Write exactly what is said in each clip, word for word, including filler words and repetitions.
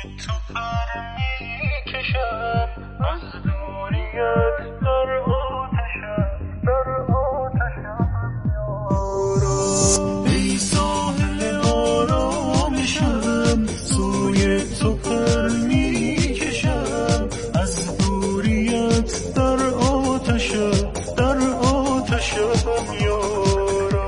تو پر میکشم از دوریت در آتشم در آتشم یارا ای ساحل آرامشم سوی تو پر میکشم از دوریت در آتشم در آتشم یارا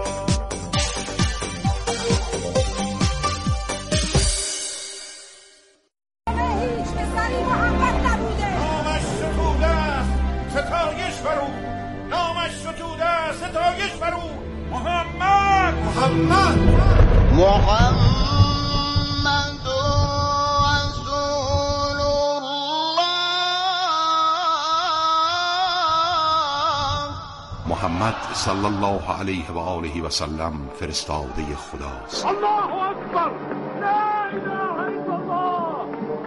محمد محمد محمد رسول الله. محمد صلی الله علیه و آله و سلم فرستاده خداست. الله اکبر لا اله الا الله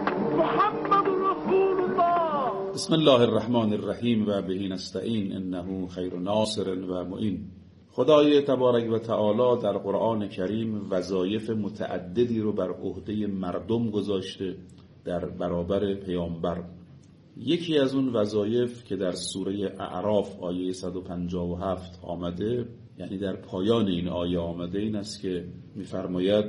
محمد رسول الله. بسم الله الرحمن الرحیم و به نستعین انه خیر ناصر و معین. خدای تبارک و تعالی در قرآن کریم وظایف متعددی رو بر عهده مردم گذاشته در برابر پیامبر. یکی از اون وظایف که در سوره اعراف آیه صد و پنجاه و هفت آمده، یعنی در پایان این آیه آمده، این است که می‌فرماید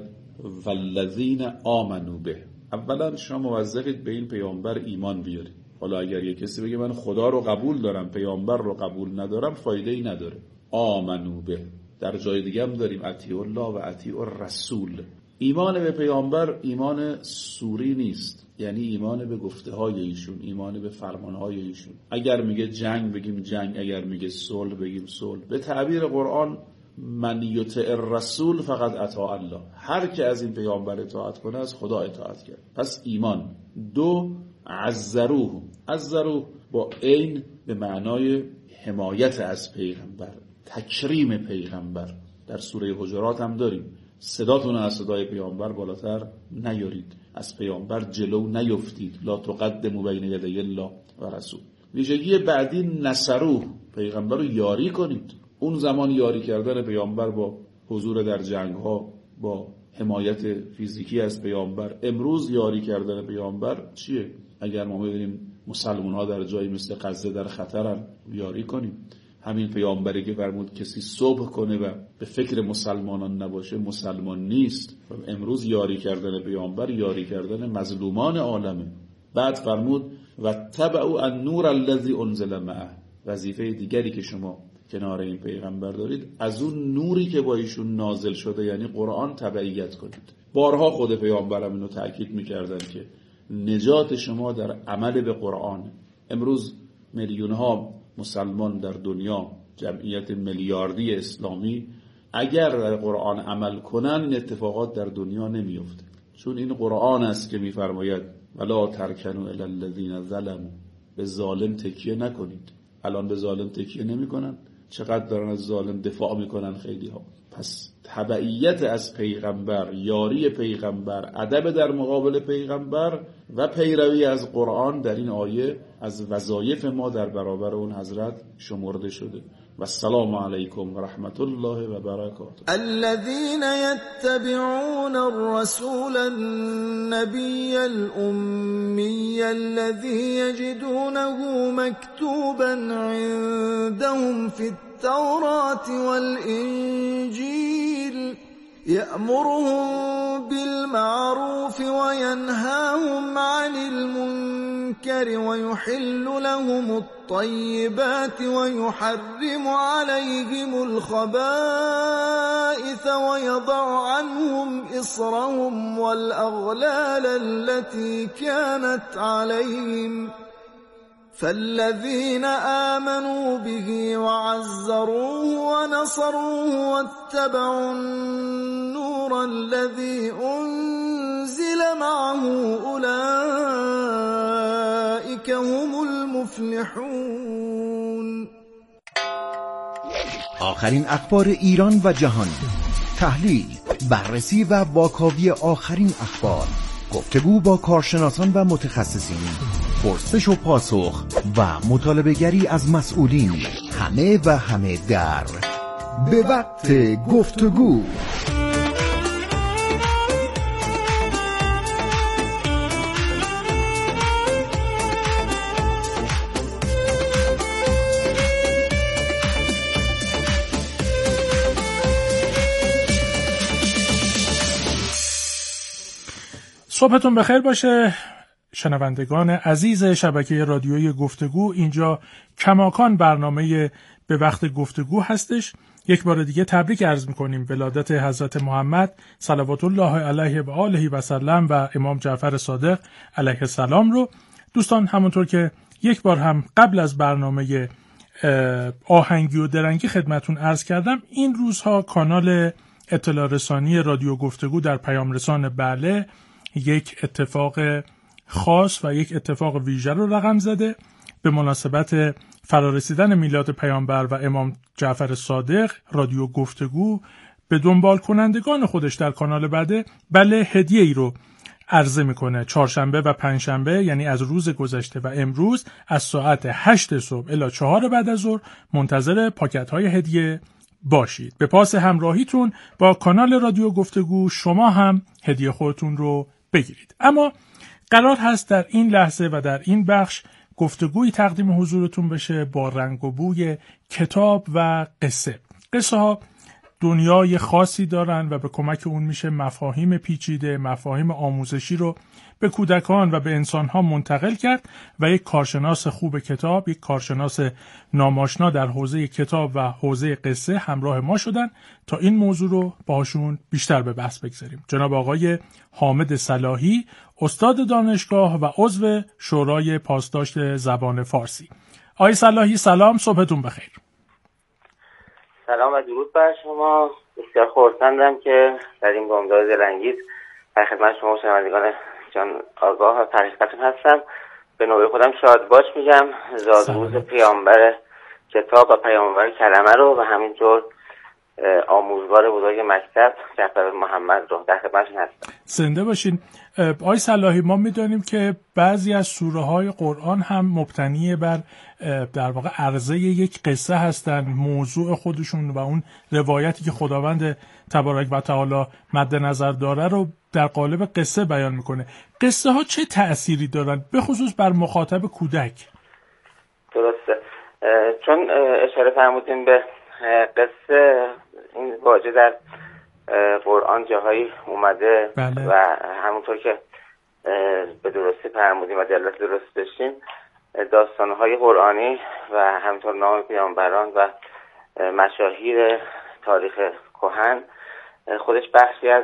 والذین آمنوا به. اولا شما موظفید به این پیامبر ایمان بیارید. حالا اگر یک کسی بگه من خدا رو قبول دارم پیامبر رو قبول ندارم، فایده ای نداره. آمنو به. در جای دیگه هم داریم اطیع الله و اطیع الرسول. ایمان به پیامبر ایمان سوری نیست، یعنی ایمان به گفته های ایشون، ایمان به فرمان های ایشون. اگر میگه جنگ بگیم جنگ، اگر میگه صلح بگیم صلح. به تعبیر قرآن من یطع الرسول فقط اطاع الله. هر که از این پیامبر اطاعت کنه از خدا اطاعت کرد. پس ایمان. دو، عزروه. عزروه با عین به معنای حمایت از پیغمبر، تکریم پیغمبر. در سوره حجرات هم داریم صداتون از صدای پیامبر بالاتر نیارید، از پیامبر جلو نیفتید، لا تقدموا بین یدی الله و رسول. ویژگی بعدی نصروه، پیغمبر رو یاری کنید. اون زمان یاری کردن پیامبر با حضور در جنگ ها، با حمایت فیزیکی از پیامبر. امروز یاری کردن پیامبر چیه؟ اگر ما ببینیم مسلمان ها در جایی مثل غزه در خطرن، یاری کنیم. همین پیامبری که فرمود کسی صبح کنه و به فکر مسلمانان نباشه مسلمان نیست. امروز یاری کردن پیامبر یاری کردن مظلومان عالمه. بعد فرمود و تبعوا النور الذی انزل معه. وظیفه دیگری که شما کنار این پیغمبر دارید، از اون نوری که با ایشون نازل شده یعنی قرآن تبعیت کنید. بارها خود پیامبرم اینو تأکید میکردن که نجات شما در عمل به قرآن. امروز میلیون ها مسلمان در دنیا، جمعیت میلیاردی اسلامی، اگر در قرآن عمل کنن این اتفاقات در دنیا نمیفته. چون این قرآن است که میفرماید ولا ترکنوا الی الذین ظلموا. به ظالم تکیه نکنید. الان به ظالم تکیه نمیکنن، چقدر دارن از ظالم دفاع میکنن خیلی ها. پس تبعیت از پیغمبر، یاری پیغمبر، ادب در مقابل پیغمبر و پیروی از قرآن در این آیه از وظایف ما در برابر اون حضرت شمرده شده. و السلام علیکم و رحمت الله و برکاته. الذين يتبعون الرسول النبي الأمي الذي يجدونه مكتوبا عندهم في التوراة والإنجيل يأمرهم بالمعروف وينهاهم عن المنكر ويحل لهم الطيبات ويحرم عليهم الخبائث ويضع عنهم إصرهم والأغلال التي كانت عليهم فالذين آمنوا به وعزروه ونصروه واتبعوا النور الذي أنزل معه أولئك هم المفلحون. آخرین اخبار ایران و جهان، تحلیل، بررسی و واکاوی آخرین اخبار، گفتگو با کارشناسان و متخصصین، پرسش و پاسخ و مطالبه گری از مسئولین، همه و همه در به وقت گفتگو. صبحتون بخیر باشه شنوندگان عزیز شبکه رادیویی گفتگو. اینجا کماکان برنامه به وقت گفتگو هستش. یک بار دیگه تبریک عرض میکنیم ولادت حضرت محمد صلوات الله علیه و آله و سلم و امام جعفر صادق علیه السلام رو. دوستان همونطور که یک بار هم قبل از برنامه آهنگی و درنگی خدمتون عرض کردم، این روزها کانال اطلاع رسانی رادیو گفتگو در پیام رسان بله یک اتفاق خاص و یک اتفاق ویژه رو رقم زده. به مناسبت فرارسیدن میلاد پیامبر و امام جعفر صادق، رادیو گفتگو به دنبال کنندگان خودش در کانال بله بله هدیه ای رو عرضه میکنه. چهارشنبه و پنجشنبه، یعنی از روز گذشته و امروز، از ساعت هشت صبح الی چهار بعد از ظهر منتظر پاکت های هدیه باشید. به پاس همراهیتون با کانال رادیو گفتگو شما هم هدیه خودتون رو بگیرید. اما قرار هست در این لحظه و در این بخش گفتگوی تقدیم حضورتون بشه با رنگ و بوی کتاب و قصه. قصه ها دنیای خاصی دارن و به کمک اون میشه مفاهیم پیچیده، مفاهیم آموزشی رو به کودکان و به انسانها منتقل کرد و یک کارشناس خوب کتاب، یک کارشناس ناماشنا در حوزه کتاب و حوزه قصه همراه ما شدن تا این موضوع رو باهاشون بیشتر به بحث بگذاریم. جناب آقای حامد صلاحی، استاد دانشگاه و عضو شورای پاسداشت زبان فارسی. آقای صلاحی سلام، صبحتون بخیر. سلام و درود بر شما. بسیار خرسندم که در این بامداد دلانگیز در خدمت شما شنوندگان جان آگاه و فرهیختون هستم. به نوبه خودم شاد باش میگم. زادروز پیامبر کتاب و پیامبر کلمه رو و همینطور آموزگار بزرگ مکتب جعفر محمد رو در خدمتشون هستم. زنده باشین. آقای صلاحی، ما میدانیم که بعضی از سوره های قرآن هم مبتنی بر در واقع عرضه یک قصه هستند، موضوع خودشون و اون روایتی که خداوند تبارک و تعالی مد نظر داره رو در قالب قصه بیان میکنه. قصه ها چه تأثیری دارن به خصوص بر مخاطب کودک؟ درسته، چون اشاره فرمودین به قصه، این واژه در قرآن جاهایی اومده. بله. و همونطور که به درستی فرمودیم و دلالت درست داشتیم، داستان‌های قرآنی و همینطور نام پیامبران و مشاهیر تاریخ کهن خودش بخشی از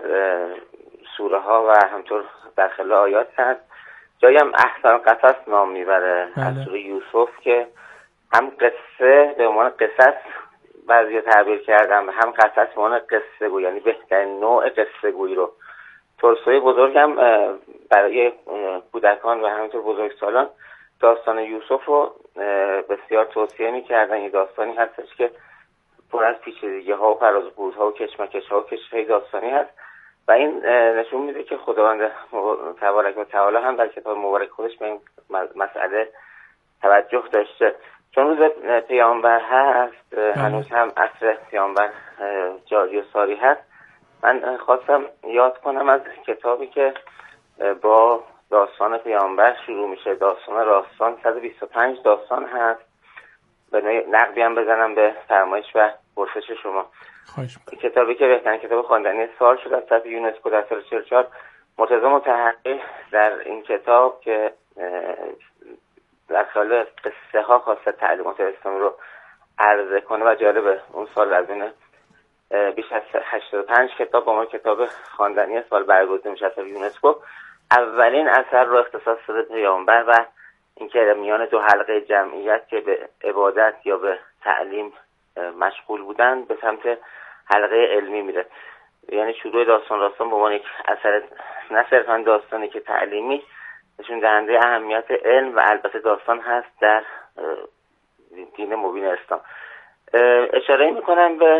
سوره ها و همینطور داخل آیات هست. جایی هم احسن قصص نام میبره. بله. از سوره یوسف که هم قصه به عنوان قصص بعضی تعبیر کردم، هم قصص به عنوان قصه گویی، یعنی بهترین نوع قصه گویی رو. تولستوی بزرگم برای کودکان و همینطور بزرگسالان داستان یوسف رو بسیار توصیه می‌کردن. این داستانی هستش که پر از پیچیدگی ها و فراز و فرودها و کشمکش ها و کشف‌های داستانی هست و این نشون میده که خداوند تبارک و تعالی هم در کتاب مبارک خودش به این مسئله توجه داشته. چون روز پیامبر هست، هنوز هم عصر پیامبر جاری و ساری هست، من خواستم یاد کنم از کتابی که با داستان پیامبر شروع میشه. داستان راستان صد و بیست و پنج داستان هست. به نقدی هم بزنم به فرمایش و پرسش شما. خواهش می‌کنم. کتابی که بهترین کتاب خواندنی سال شد از طرف یونسکو در سال چهل و چهار. مرتضی متحقق در این کتاب که در سال قصه ها خواسته تعلیمات اسلامی رو عرضه کنه و جالبه اون سال از این بیش از هشتاد و پنج کتاب با ما کتاب خواندنی سال برگزیده میشه از یونسکو. اولین اثر رو اختصاص داده پیامبر و اینکه میان دو حلقه جمعیت که به عبادت یا به تعلیم مشغول بودن به سمت حلقه علمی میره. یعنی شروع داستان راستان به عنوان یک اثر نه صرفا داستانی که تعلیمی، نشون دهنده اهمیت علم و البته داستان هست در دین مبین اسلام. اشاره میکنم به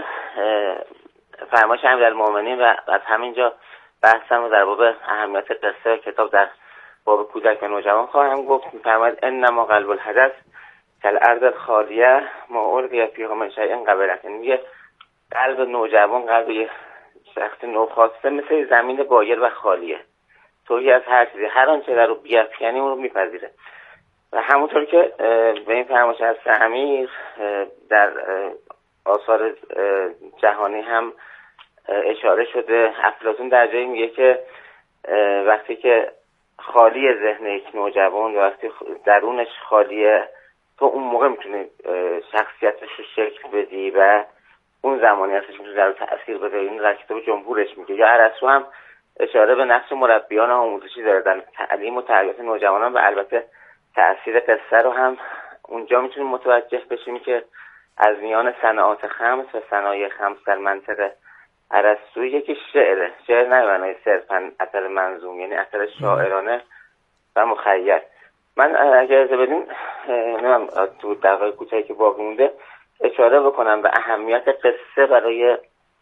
فرمایش امیرالمومنین و از همینجا بحثم رو در باب اهمیت قصه کتاب در باب کودک و نوجوان خواهم گفت. میفرماید انما قلب الحدث کالارض الخالیه ما القی فیها من شیء قبلت. میگه قلب نوجوان، قلب یه شخص نوخاسته مثل زمین بایر و خالیه، توهی از هر چیزی، هر آنچه در رو بیفکنی اون رو میپذیره. و همونطور که به این فرمایش از امیر در آثار جهانی هم اشاره شده، افلاطون در جایی میگه که وقتی که خالی ذهن یک نوجوان و وقتی درونش خالیه، تو اون موقع میتونی شخصیتش رو شکل بدی و اون زمانی هستش میتونی در تأثیر بذاری. این در کتاب جمهورش میگه. یا ارسطو هم اشاره به نقش مربیان آموزشی داره در تعلیم و تربیت نوجوانان و البته تأثیر قصه رو هم اونجا میتونیم متوجه بشیم که از میان صناعات خمس و صنایع خمس در منطقه ارسطو یکی شعره. شعر نه معنای صرفاً اثر منظوم، یعنی اثر شاعرانه و مخیل. من اگر اجازه بدین نمیم تو دقایق کوتاهی که باقی مونده اشاره بکنم به اهمیت قصه برای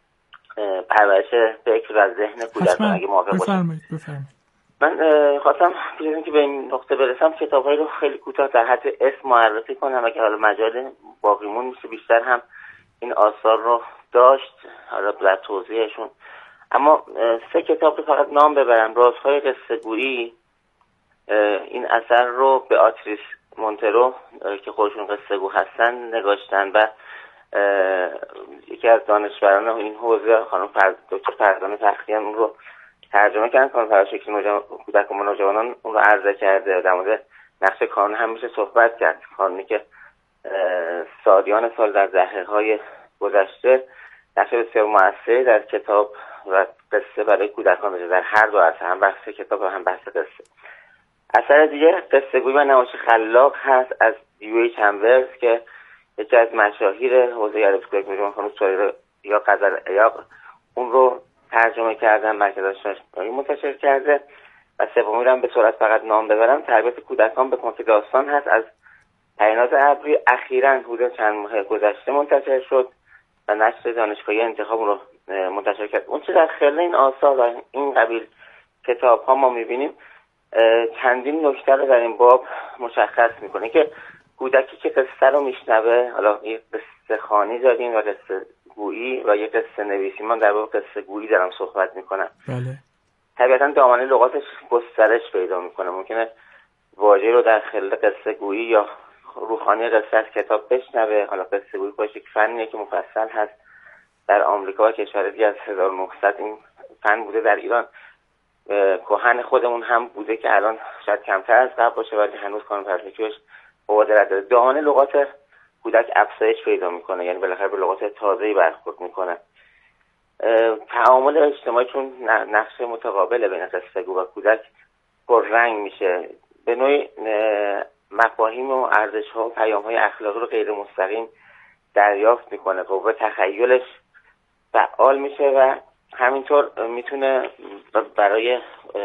پرورش فکر و ذهن کودکان اگه موافق باشید. بفرمایید بفرمایید. من خواستم پیش که به این نقطه برسم کتاب‌هایی رو خیلی کوتاه در حد اسم معرفی کنم، اگه حالا مجال باقیمون میشه بیشتر هم این آثار رو داشت حالا در توضیحشون. اما سه کتاب رو فقط نام ببرم. رازهای قصه گویی، این اثر رو به آتریس مونترو که خودشون قصه گو هستن نگاشتن و یکی از دانشوران این حوزه خانم فرد دکتر فرزانه فخریان اون رو ترجمه کردن. خانم فرشکری نوجوان کودک و نوجوانان اون رو عرضه کرده. در مورد نقش کانون هم میشه صحبت کرد. کانونی که سالیان سال در دهه‌های گذشته نقش بسیار مؤثری در کتاب و قصه برای کودکان داشته، در هر دو اثر، هم بحث کتاب و هم بحث قصه. اثر دیگه قصه گویی و نمایش خلاق هست از دیوی چمبرز که یکی از مشاهیر حوزه ادبیات کودک نوجوان خانم سویرا یا غزل عیاق اون رو ترجمه کردن، مرکز شناسایی منتشر کرده. و سومی رو هم به سرعت فقط نام ببرم، تربیت کودکان به کمک داستان هست از پریناز ابری. اخیراً حدود چند ماه گذشته منتشر شد و نشر دانشگاهی انتخاب رو منتشر کرد. اون چه در خلال این آثار و این قبیل کتاب ها ما میبینیم چندین نکته رو در این باب مشخص میکنه که کودکی که قصه رو میشنوه، حالا یه قصه خوانی داریم و قصه گویی و یه قصه نویسی، من در باب قصه گویی دارم صحبت میکنم. بله. طبیعتا دامنه لغاتش گسترش پیدا میکنه. ممکنه واژه رو در خلال قصه گویی یا روخانی قصه از کتاب بشنوه. حالا قصه گویی باشه یک فنیه که مفصل هست در آمریکا و کشور دیگه از هزار و نهصد این فن بوده. در ایران کهن خودمون هم بوده که الان شاید کمتر از قبل باشه ولی هنوز کانون پرتکیبش مبادرت داره. دامنه لغات کودک افزایش پیدا میکنه، یعنی بالاخره به لغات تازه‌ای برخورد میکنه. تعامل اجتماعی چون نقش متقابل بین قصه گو و کودک پررنگ میشه، به نوعی مفاهیم و ارزش‌ها و پیام‌های اخلاقی رو غیر مستقیم دریافت میکنه، قوه تخیلش فعال میشه و همینطور میتونه برای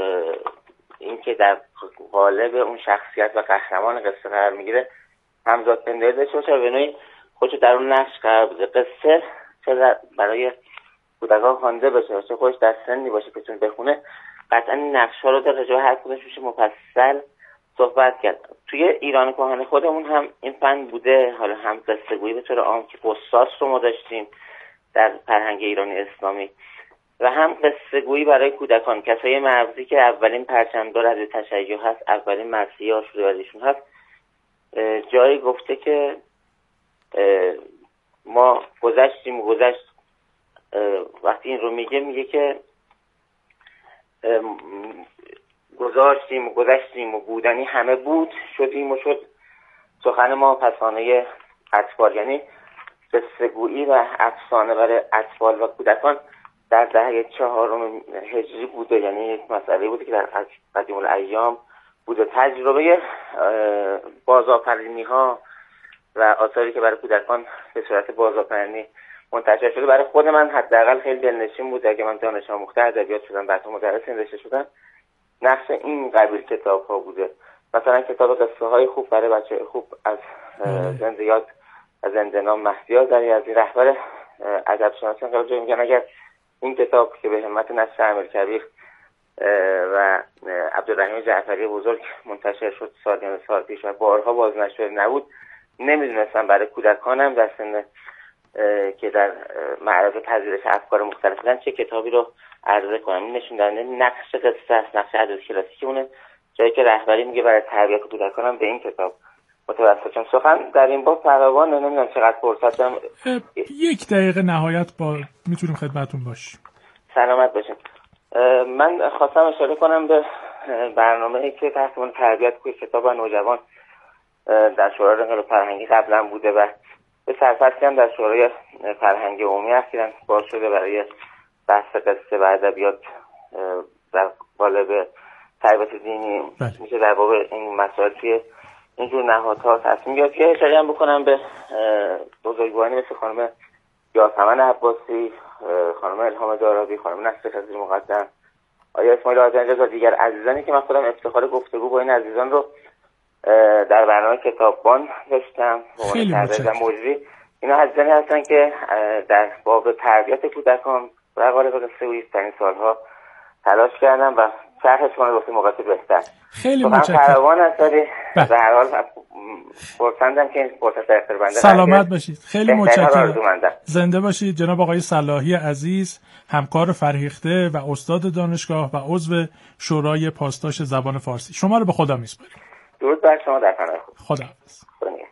اینکه در قالب اون شخصیت و قهرمان قصه قرار میگیره همزاد پنداری داشته باشه و به نوعی خودشو در اون نقش قرار بده. قصه چه برای کودکان خوانده بشه چه خودش در سنی باشه که چون بخونه، قطعا این نقش‌ها رو در راجع به هر کدومش میشه مفصل صحبت کرد. توی ایران کهن خودمون هم این فن بوده، حالا هم قصه گویی به طور عام که قصاص رو ما داشتیم در فرهنگ ایرانی اسلامی و هم قصه گویی برای کودکان. کسای مغزی که اولین پرچمدار از تشیع هست، اولین مرثیه آشوریشون هست، جایی گفته که ما گذشتیم و گذشت. وقتی این رو میگه میگه که گذاشتیم و گذشتیم و بودنی همه بود، شدیم و شد سخن ما فسانه اطفال. یعنی قصه گویی و افسانه برای اطفال و کودکان در دهه چهارم هجری بوده، یعنی یک مسئله بوده که در قدیم الایام بوده. تجربه بازآفرینی ها و آثاری که برای کودکان به صورت بازآفرینی منتشر شده برای خود من حداقل خیلی دلنشین بوده. اگه من دانش آموخته ادبیات شدم، بعد مدرس نوشته شدم، نقش این قبیل کتاب ها بوده. مثلا کتاب قصه های خوب برای بچه خوب از زنده یاد از زنده نام مهدی آذری از این رهبر ادب شناسی قبل میگن اگر این کتاب که به همت نشر امیرکبیر و عبدالرحیم جعفری بزرگ منتشر شد سالیان سال پیش و بارها بازنشر نبود، نمیدونستم برای کودکانم در سن که در معرض پذیرش افکار مختلف بودن چه کتابی رو عرضه کنم. این نشون دهنده نقش قصه است، نقش ادبیات کلاسیکمونه، جایی که رهبری میگه برای تربیت کودکانم به این کتاب متوسط شدم. سخن در این باب فراوان، نمیدونم چقدر فرصت دارم. یک دقیقه نهایت با میتونیم خدمتتون باشیم. سلامت باشین. من خواستم اشاره کنم به برنامه‌ای که تحت عنوان تربیت کوی کتاب و نوجوان در شورای انقلاب فرهنگی قبلا بوده و به سرپرستی هم در شورای فرهنگی عمومی اخیراً باز شده برای بحث قصه و ادبیات در قالب تربیت دینی. بله. میشه در باب این مسائل توی اینجور نهادها تصمیم گرفت. که اشاره هم بکنم به بزرگوارانی مثل خانم یاسمن عباسی، خانم الهام دارابی، خانم نصر خضری مقدم، آیا اسماعیل آذرنجاد و دیگر عزیزانی که من خودم افتخار گفتگو با این عزیزان رو در برنامه کتاببان داشتم. خیلی متشکرم. موجودی اینا عزیزانی هستن که در باب تربیت کودکان در قالب قصه و ایسترین سالها تلاش کردن و شرحش کنه واسه موقعیت بهتر. خیلی متشکرم. فراوان هستی به هر حال پرسندم که این فرصت در اختیار بنده. سلامت باشید. خیلی متشکرم. زنده باشید جناب آقای صلاحی عزیز، همکار فرهیخته و استاد دانشگاه و عضو شورای پاسداشت زبان فارسی. شما رو به خدا میسپاریم. درود بر شما در پناه خدا. خداحافظ.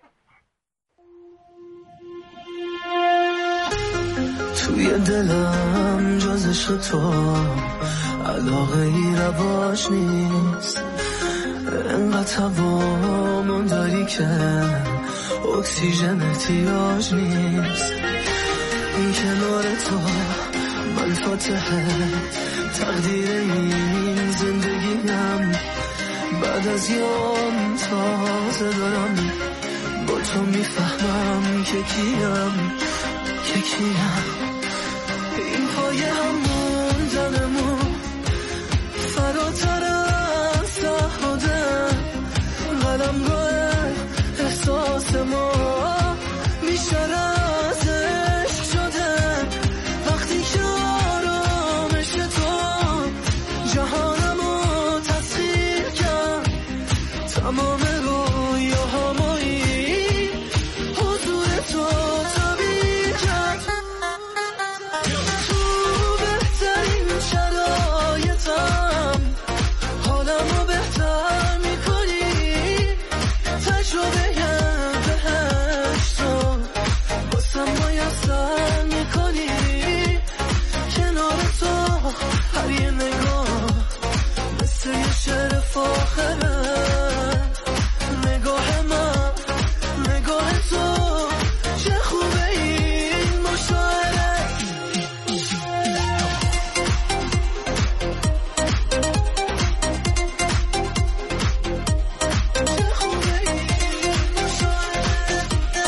توی دلم جز عشق تو علاقه ای رواج نیست، انقدر هوامون داری که اکسیژن احتیاج نیست. این کنار تو من فاتحه تقدیر این زندگیم، بعد از یام تازه دارم با تو میفهمم که کیم که کیم. این پای همون زنمون فراتر از تعهده، قلمرو احساس ما بیشتر از عشق شده. وقتی که آرامش تو جهانمو تسخیر کرد، تمام رویاهامایی حضور تو تعبیر کرد. تو بهترین شرایطم حالمو بهتر میکنی، تجربه بهشت رو باسم میسر میکنی. کنار تو هر یه نگاه مثل یه شعر فاخره، نگاه من نگاه تو چه خوبه این مشاعره. چه خوبه این مشاعره.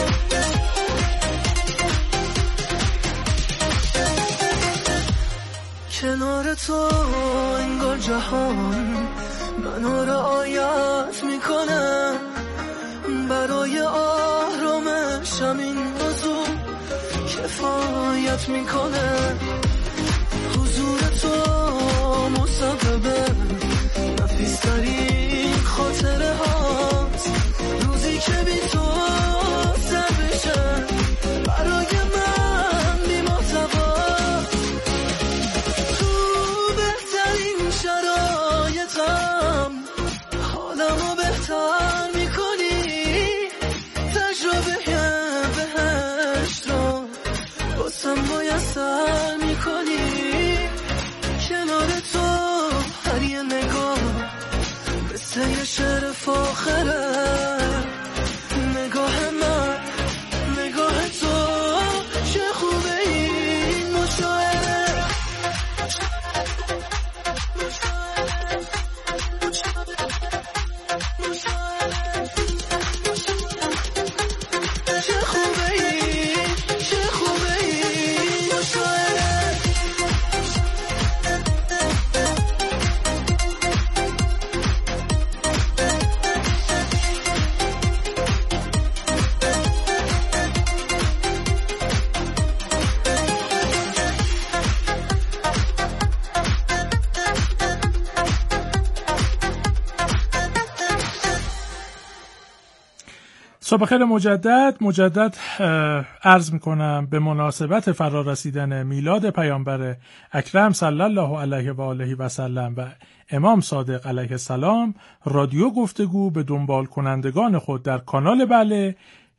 کنار تو انگار جهان منو رعایت میکنه، برای آرامشم این موضوع کفایت میکنه. حضور تو مسبب نفیسترین خاطره هاست، روزی که بی تو سر بشه برای من بی محتواست. تو بهترین شرایطم حالمو بهتر میکنی، تجربه بهشت رو باسم میسر میکنی. کنار تو هر یه نگاه مثل یه شعر فاخره، نگاه من نگاه تو چه خوبه این مشاعره. چه خوبه این چه خوبه این مشاعره. صبح خیر مجدد مجدد عرض میکنم به مناسبت فرا رسیدن میلاد پیامبر اکرم صلی الله علیه و آله و سلم و امام صادق علیه السلام، رادیو گفتگو به دنبال کنندگان خود در کانال بله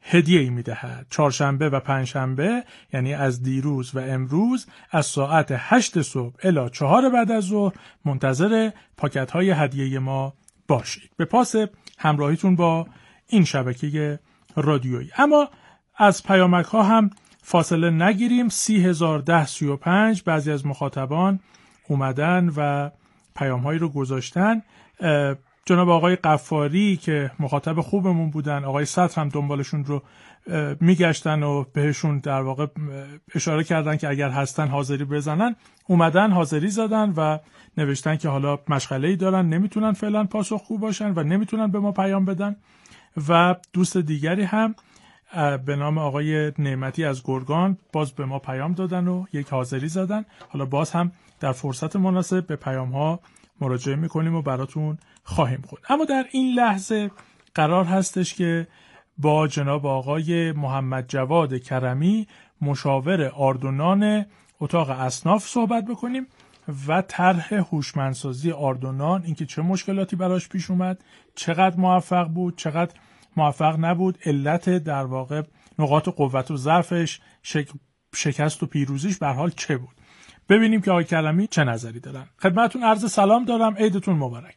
هدیه‌ای می‌دهد. چهارشنبه و پنجشنبه یعنی از دیروز و امروز از ساعت هشت صبح الی چهار بعد از ظهر منتظر پاکت‌های هدیه ما باشید. به پاس همراهیتون با این شبکه رادیویی. اما از پیامک‌ها هم فاصله نگیریم. سی هزار ده سی و پنج بعضی از مخاطبان اومدن و پیام‌هایی رو گذاشتن. جناب آقای قفاری که مخاطب خوبمون بودن، آقای سطر هم دنبالشون رو میگشتن و بهشون در واقع اشاره کردن که اگر هستن حاضری بزنن، اومدن حاضری زدن و نوشتن که حالا مشغله‌ای دارن، نمیتونن فعلا پاسخگو باشن و نمیتونن به ما پیام بدن. و دوست دیگری هم به نام آقای نعمتی از گرگان باز به ما پیام دادن و یک حاضری زدن. حالا باز هم در فرصت مناسب به پیام ها مراجعه میکنیم و براتون خواهیم خوند. اما در این لحظه قرار هستش که با جناب آقای محمد جواد کرمی مشاور آردونان اتاق اصناف صحبت بکنیم و طرح هوشمندسازی آردونان، اینکه چه مشکلاتی براش پیش اومد، چقدر موفق بود، چقدر موفق نبود، علت در واقع نقاط قوت و ضعفش، شک... شکست و پیروزیش به هر حال چه بود. ببینیم که آقای کرمی چه نظری دارن. خدمتتون عرض سلام دارم، عیدتون مبارک.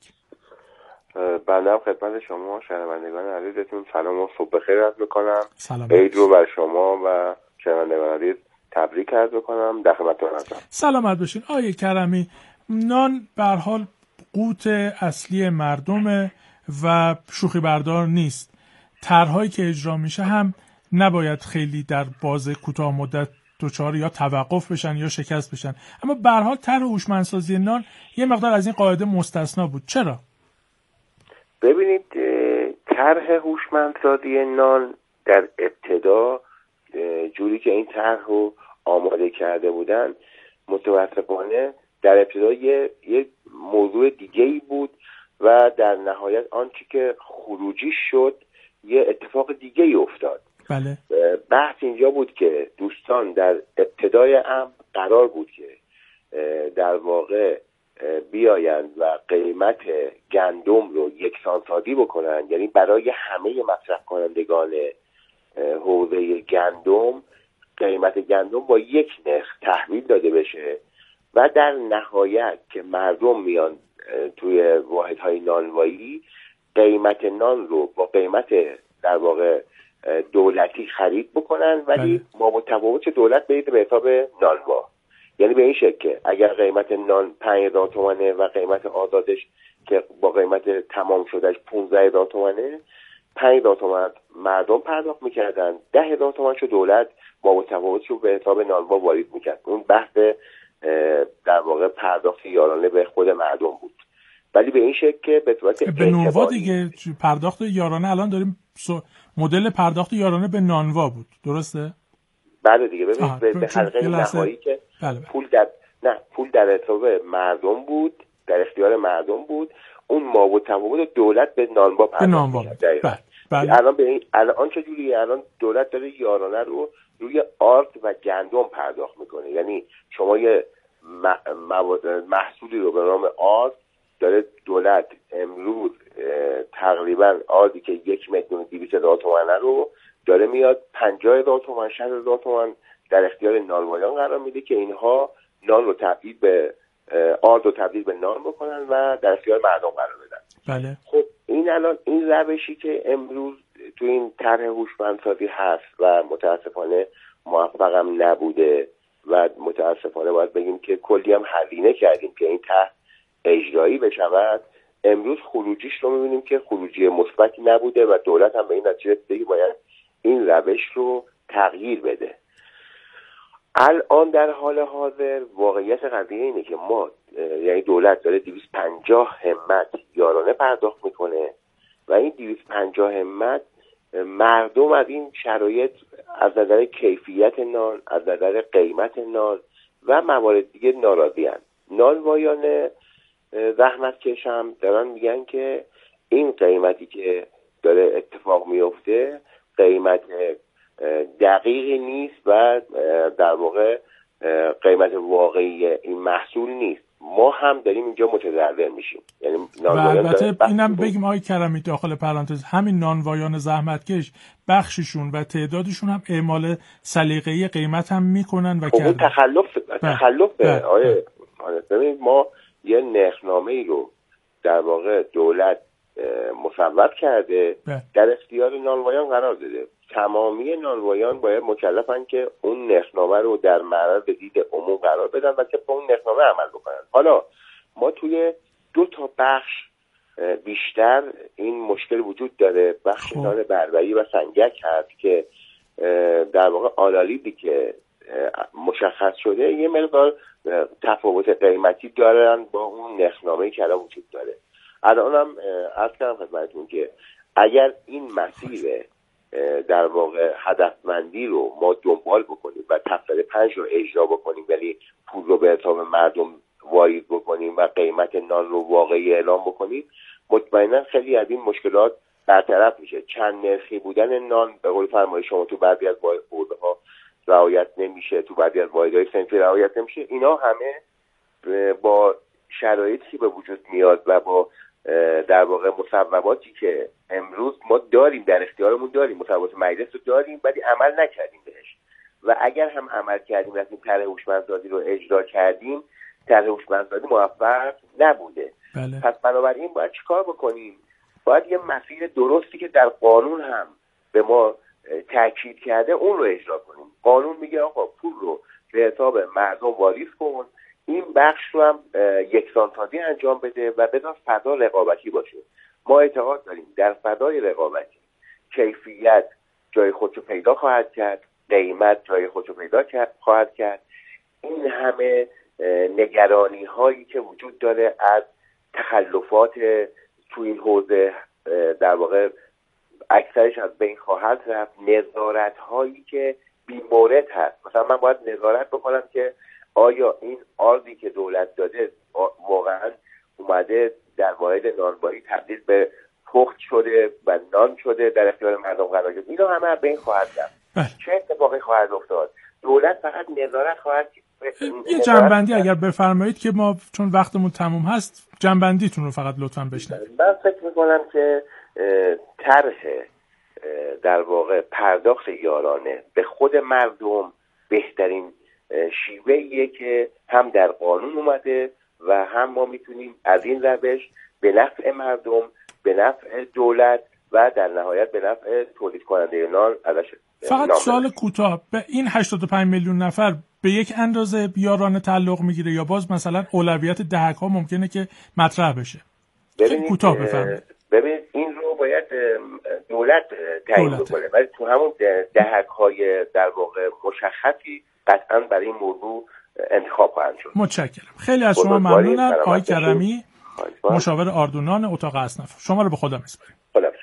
بنده هم خدمت شما شنوندگان عزیزتون سلام و صبح بخیر عرض میکنم. عید رو بر شما و شنوندگان عزیز تبریک عرض میکنم. در خدمتتون هستم. سلامت باشین. آقای کرمی، نان به هر حال قوت اصلی مردمه و شوخی بردار نیست. طرح‌هایی که اجرا میشه هم نباید خیلی در باز کوتاه مدت دچار یا توقف بشن یا شکست بشن. اما به هر حال طرح هوشمندسازی نان یه مقدار از این قاعده مستثنا بود. چرا؟ ببینید، طرح هوشمندسازی نان در ابتدا جوری که این طرح رو آماده کرده بودن، متاسفانه در ابتدا یه, یه موضوع دیگه‌ای بود و در نهایت آنچه که خروجی شد یه اتفاق دیگه‌ای افتاد. بله. بحث اینجا بود که دوستان در ابتدای امر قرار بود که در واقع بیایند و قیمت گندم رو یکسانسازی بکنن، یعنی برای همه مصرف کنندگان حوزه گندم قیمت گندم با یک نرخ تحویل داده بشه و در نهایت که مردم میان توی واحدهای نانوایی قیمت نان رو با قیمت در واقع دولتی خرید بکنن، ولی ما با تفاوت دولت برید به حساب نانوا. یعنی به این شکل که اگر قیمت نان پنج هزار تومنه و قیمت آزادش که با قیمت تمام شدهش پانزده هزار تومنه، پنج هزار تومن مردم پرداخت میکردن، ده هزار تومن شو دولت با تفاوتش رو به حساب نانوا وارد میکرد. اون بحث در واقع پرداخت یارانه به خود مردم بود. ولی به این شکل که به صورت به نانوا دیگه پرداخت یارانه الان داریم مدل پرداخت یارانه به نانوا بود، درسته؟ بله دیگه. ببینید به حلقه نهایی که بله. پول در نه پول در حساب مردم بود، در اختیار مردم بود، اون ما و تفاوت دولت به نانوا پرداخت می‌کرد. بله. بله. الان به این الان چه جوریه؟ الان دولت داره یارانه رو روی آرد و گندم پرداخت میکنه. یعنی شما یه محصولی رو به نام آرد داره دولت امروز تقریبا آردی که یک میلیون و دویست هزار تومنه رو داره میاد پنجاه هزار تومن شصت هزار تومن در اختیار نانوایان قرار میده که اینها نان رو تبدیل به آرد رو تبدیل به نان بکنن و در اختیار مردم قرار بدن. بله. خب این الان این روشی که امروز تو این طرح هوشمندسازی هست و متاسفانه موفقم نبوده و متاسفانه باید بگیم که کلی هم هزینه کردیم که این طرح اجرایی بشود، امروز خروجیش رو میبینیم که خروجی مثبتی نبوده و دولت هم به این نتیجه رسیده که باید این روش رو تغییر بده. الان در حال حاضر واقعیت قضیه اینه که ما یعنی دولت داره دویست و پنجاه همت یارانه پرداخت میکنه و این دویست و پنجاه همت مردم از این شرایط از نظر کیفیت نان، از نظر قیمت نان و موارد دیگه ناراضی هستند. نانوایان زحمت کش هم دارن میگن که این قیمتی که داره اتفاق میفته قیمت دقیقی نیست و در واقع قیمت واقعی این محصول نیست. ما هم داریم اینجا متضرر میشیم. یعنی و البته اینم بگیم آقای کرمی داخل پرانتز همین نانوایان زحمتکش بخششون و تعدادشون هم اعمال سلیقه‌ای قیمت هم میکنن و کردن. تخلف تخلف آیه ببینید ما یه نرخنامه‌ای رو در واقع دولت مصوب کرده بله. در اختیار نانوایان قرار داده. تمامی نانوایان باید مکلفن که اون نرخنامه رو در معرض دید عموم قرار بدن و که به اون نرخنامه عمل بکنن. حالا ما توی دو تا بخش بیشتر این مشکل وجود داره. بخش نان بربری و سنگک هست که در واقع آلاریبی که مشخص شده یه مقدار تفاوت قیمتی دارن با اون نرخنامه‌ای که الان وجود داره. الان هم عرض کردم خدمتتون که اگر این مسیر در واقع هدفمندی رو ما دنبال بکنیم و تفصیل پنج رو اجرا بکنیم، ولی پول رو به حساب مردم واریز بکنیم و قیمت نان رو واقعی اعلام بکنیم، مطمئنا خیلی از این مشکلات برطرف میشه. چند نرخی بودن نان به قول فرمایش شما تو بعضی از واحدها رعایت نمیشه، تو بعضی از واحدهای صنفی رعایت نمیشه. اینا همه با شرایطی به وجود میاد و با در واقع مصوباتی که امروز ما داریم در اختیارمون داریم، مصوبات مجلس رو داریم ولی عمل نکردیم بهش، و اگر هم عمل کردیم رفتیم طرح هوشمندسازی رو اجرا کردیم، طرح هوشمندسازی موفق نبوده. بله. پس بنابراین باید چیکار بکنیم؟ باید یه مسیر درستی که در قانون هم به ما تاکید کرده اون رو اجرا کنیم. قانون میگه آقا پول رو به حساب مردم واریز کن، این بخش رو هم یکسانسازی انجام بده و بذار فضا رقابتی باشه. ما اعتقاد داریم در فضای رقابتی کیفیت جای خودشو پیدا خواهد کرد، قیمت جای خودشو پیدا خواهد کرد. این همه نگرانی هایی که وجود داره از تخلفات تو این حوزه در واقع اکثرش از بین خواهد رفت. نظارت هایی که بی‌مورد هست، مثلا من باید نظارت بکنم که آیا این آردی که دولت داده واقعا اومده در واحد نانوایی تبدیل به پخت شده و نان شده در اختیار مردم قرار گرفت. اینا همه به این خواهد رفت. چه اتفاقی خواهد افتاد؟ دولت فقط نظارت خواهد. یه جنبندی اگر بفرمایید که ما چون وقتمون تموم هست جنبندیتون رو فقط لطفاً بشنوید. من فکر می‌کنم که طرح در واقع پرداخت یارانه به خود مردم بهترین شیوهیه که هم در قانون اومده و هم ما میتونیم از این روش به نفع مردم، به نفع دولت و در نهایت به نفع تولید کننده نان ازش. فقط سوال کوتاه، به این هشتاد و پنج میلیون نفر به یک اندازه یارانه تعلق میگیره یا باز مثلا اولویت دهک ها ممکنه که مطرح بشه؟ ببینید کوتاه بفرمایید. ببینید این رو باید دولت تعیین بکنه، ولی تو همون دهک های در واقع مشخصی قطعا برای این موضوع انتخاب خواهند شد. متشکرم. خیلی از شما ممنونم. آقای کرمی، مشاور آردونان اتاق اصناف. شما رو به خدا میسپاریم.